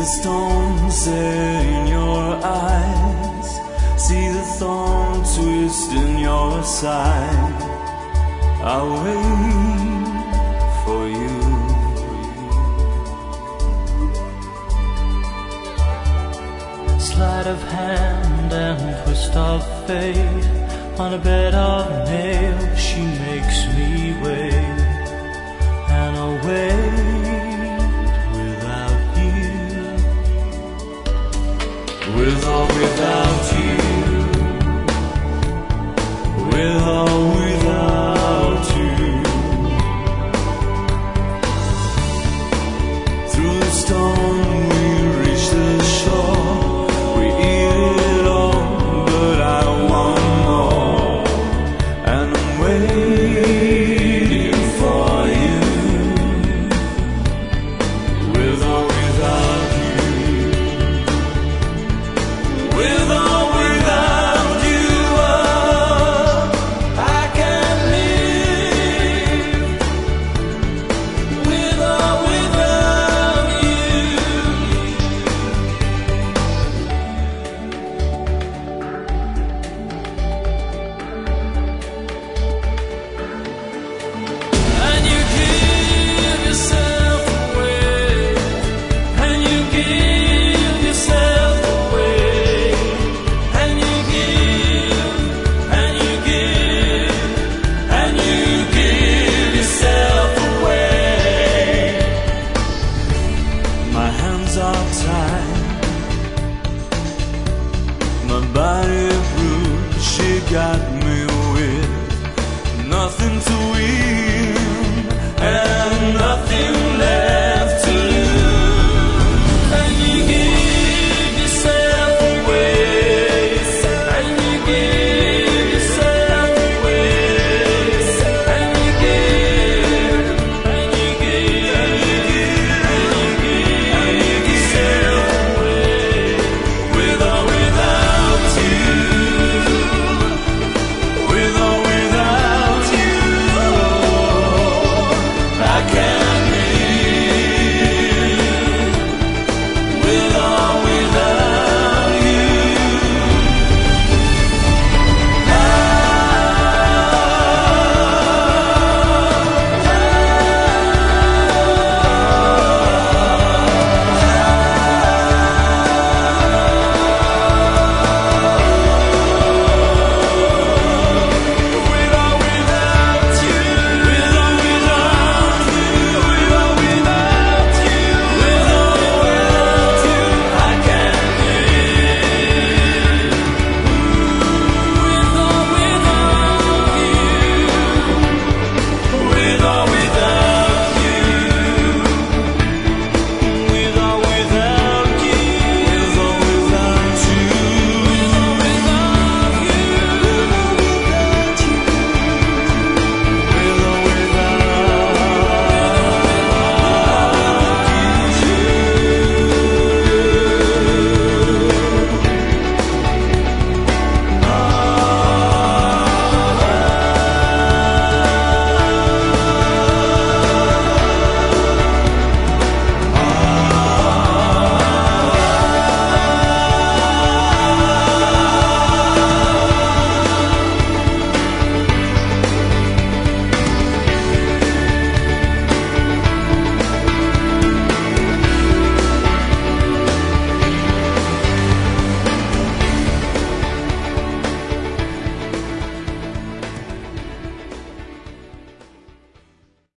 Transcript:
stone set in your eyes, see the thorn twist in your side. I'll wait for you. Sleight of hand and twist of fate, on a bed of nails she makes me wait, and I'll wait without you. With or without you, with or without you. Through the storm we reach the shore, we eat it all, but I want more, and I'm waiting for you. With or without you, with or without you, I can live. With or without you. And you give yourself away, and you give yourself away, and you give, and you give, and you give yourself away. My hands are tied, my body bruised. She got me with nothing to